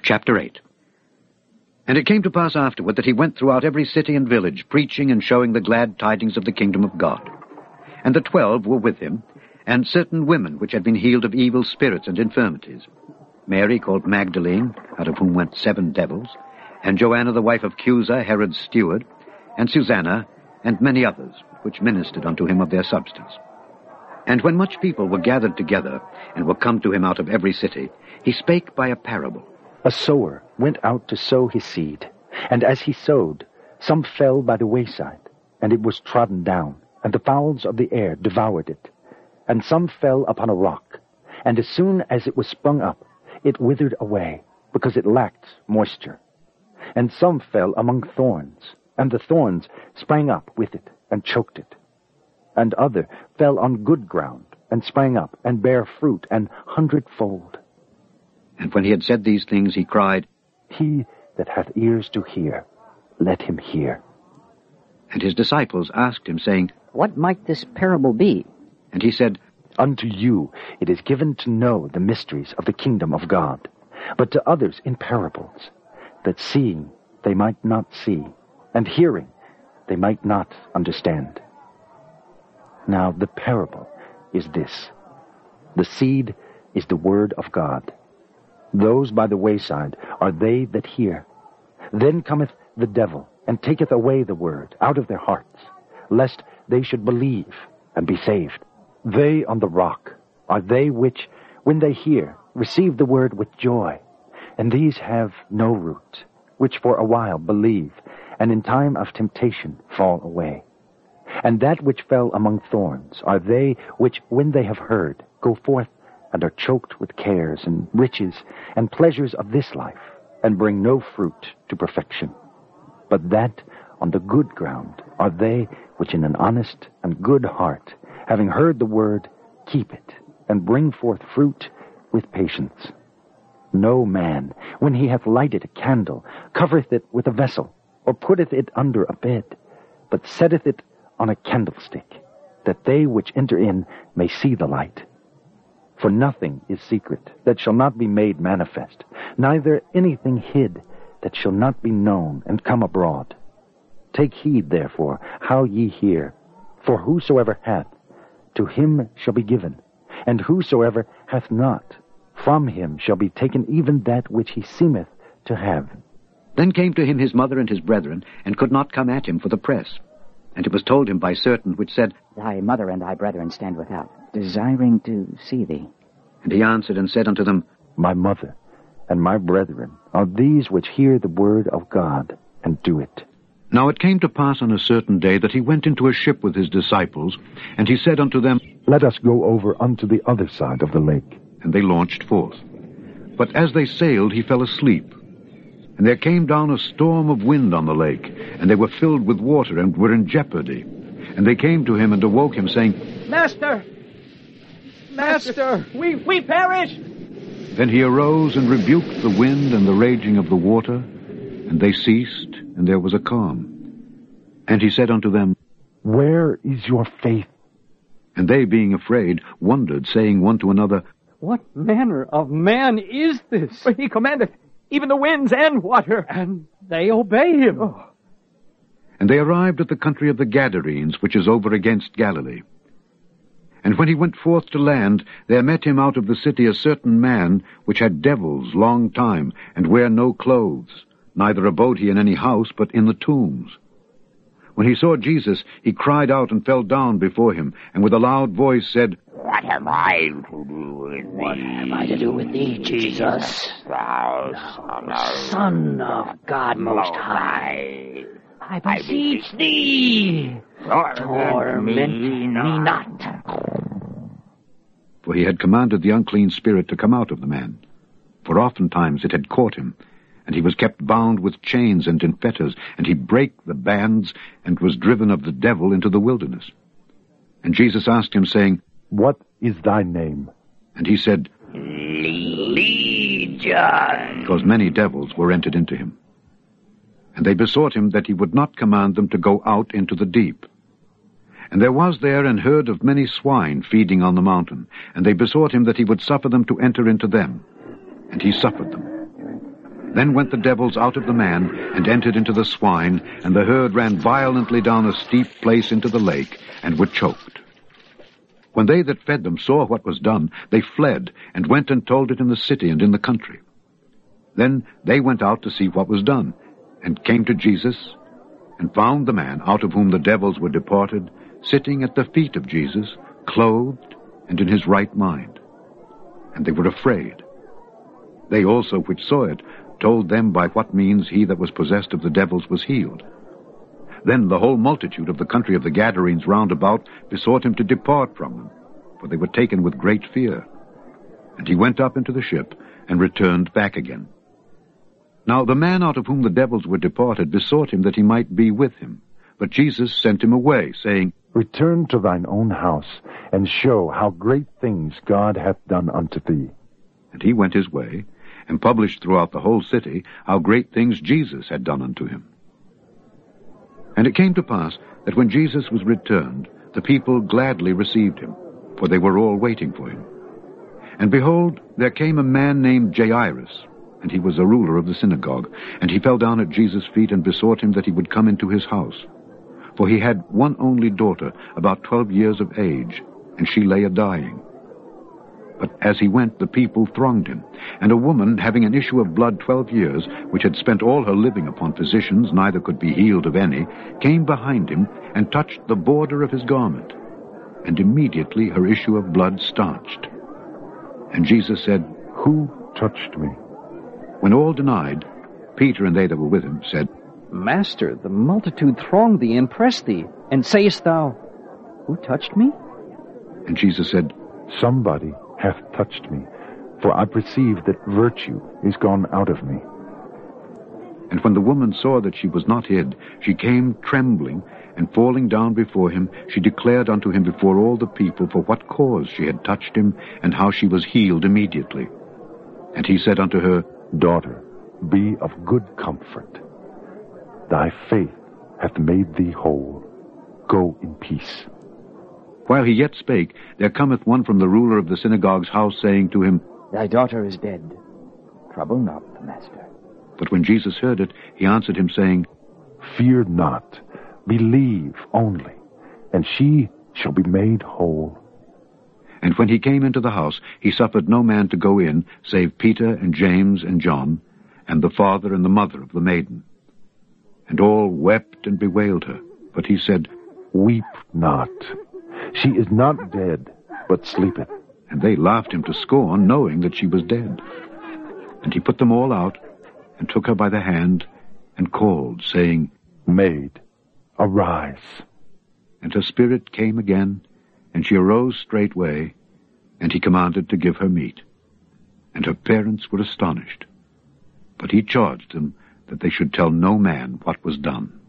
Chapter 8. And it came to pass afterward that he went throughout every city and village, preaching and showing the glad tidings of the kingdom of God. And the 12 were with him, and certain women which had been healed of evil spirits and infirmities. Mary called Magdalene, out of whom went 7 devils, and Joanna the wife of Chuza, Herod's steward, and Susanna, and many others, which ministered unto him of their substance. And when much people were gathered together, and were come to him out of every city, he spake by a parable. A sower went out to sow his seed, and as he sowed, some fell by the wayside, and it was trodden down, and the fowls of the air devoured it. And some fell upon a rock, and as soon as it was sprung up, it withered away, because it lacked moisture. And some fell among thorns, and the thorns sprang up with it, and choked it. And other fell on good ground, and sprang up, and bare fruit, 100-fold. And when he had said these things, he cried, He that hath ears to hear, let him hear. And his disciples asked him, saying, What might this parable be? And he said, Unto you it is given to know the mysteries of the kingdom of God, but to others in parables, that seeing they might not see, and hearing they might not understand. Now the parable is this. The seed is the word of God. Those by the wayside are they that hear. Then cometh the devil, and taketh away the word out of their hearts, lest they should believe and be saved. They on the rock are they which, when they hear, receive the word with joy. And these have no root, which for a while believe, and in time of temptation fall away. And that which fell among thorns are they which, when they have heard, go forth and are choked with cares and riches and pleasures of this life, and bring no fruit to perfection. But that on the good ground are they which in an honest and good heart, having heard the word, keep it, and bring forth fruit with patience. No man, when he hath lighted a candle, covereth it with a vessel, or putteth it under a bed, but setteth it on a candlestick, that they which enter in may see the light. For nothing is secret that shall not be made manifest, neither anything hid that shall not be known and come abroad. Take heed, therefore, how ye hear. For whosoever hath, to him shall be given, and whosoever hath not, from him shall be taken even that which he seemeth to have. Then came to him his mother and his brethren, and could not come at him for the press. And it was told him by certain which said, Thy mother and thy brethren stand without, desiring to see thee. And he answered and said unto them, My mother and my brethren are these which hear the word of God, and do it. Now it came to pass on a certain day that he went into a ship with his disciples, and he said unto them, Let us go over unto the other side of the lake. And they launched forth. But as they sailed, he fell asleep. And there came down a storm of wind on the lake, and they were filled with water, and were in jeopardy. And they came to him and awoke him, saying, Master, we perish. Then he arose and rebuked the wind and the raging of the water, and they ceased, and there was a calm. And he said unto them, Where is your faith? And they, being afraid, wondered, saying one to another, What manner of man is this? For he commandeth even the winds and water, and they obey him. Oh. And they arrived at the country of the Gadarenes, which is over against Galilee. And when he went forth to land, there met him out of the city a certain man, which had devils long time, and wear no clothes, neither abode he in any house, but in the tombs. When he saw Jesus, he cried out and fell down before him, and with a loud voice said, What have I to do with thee? What have I to do with thee, Jesus, Thou Son of God Most High? I beseech thee, torment me not. For he had commanded the unclean spirit to come out of the man. For oftentimes it had caught him, and he was kept bound with chains and in fetters, and he brake the bands, and was driven of the devil into the wilderness. And Jesus asked him, saying, What is thy name? And he said, Legion. Because many devils were entered into him. And they besought him that he would not command them to go out into the deep. And there was there an herd of many swine feeding on the mountain, and they besought him that he would suffer them to enter into them. And he suffered them. Then went the devils out of the man, and entered into the swine, and the herd ran violently down a steep place into the lake, and were choked. When they that fed them saw what was done, they fled, and went and told it in the city and in the country. Then they went out to see what was done, and came to Jesus, and found the man out of whom the devils were departed, sitting at the feet of Jesus, clothed and in his right mind. And they were afraid. They also which saw it told them by what means he that was possessed of the devils was healed. Then the whole multitude of the country of the Gadarenes round about besought him to depart from them, for they were taken with great fear. And he went up into the ship, and returned back again. Now the man out of whom the devils were departed besought him that he might be with him. But Jesus sent him away, saying, Return to thine own house, and show how great things God hath done unto thee. And he went his way, and published throughout the whole city how great things Jesus had done unto him. And it came to pass that when Jesus was returned, the people gladly received him, for they were all waiting for him. And behold, there came a man named Jairus, and he was a ruler of the synagogue, and he fell down at Jesus' feet and besought him that he would come into his house. For he had one only daughter, about 12 years of age, and she lay a-dying. But as he went, the people thronged him. And a woman, having an issue of blood 12 years, which had spent all her living upon physicians, neither could be healed of any, came behind him, and touched the border of his garment. And immediately her issue of blood stanched. And Jesus said, Who touched me? When all denied, Peter and they that were with him said, Master, the multitude thronged thee and pressed thee, and sayest thou, Who touched me? And Jesus said, Somebody hath touched me, for I perceive that virtue is gone out of me. And when the woman saw that she was not hid, she came trembling, and falling down before him, she declared unto him before all the people for what cause she had touched him, and how she was healed immediately. And he said unto her, Daughter, be of good comfort. Thy faith hath made thee whole. Go in peace. While he yet spake, there cometh one from the ruler of the synagogue's house, saying to him, Thy daughter is dead. Trouble not the master. But when Jesus heard it, he answered him, saying, Fear not, believe only, and she shall be made whole. And when he came into the house, he suffered no man to go in, save Peter and James and John, and the father and the mother of the maiden. And all wept and bewailed her. But he said, Weep not. She is not dead, but sleepeth. And they laughed him to scorn, knowing that she was dead. And he put them all out, and took her by the hand, and called, saying, Maid, arise. And her spirit came again, and she arose straightway, and he commanded to give her meat. And her parents were astonished. But he charged them that they should tell no man what was done.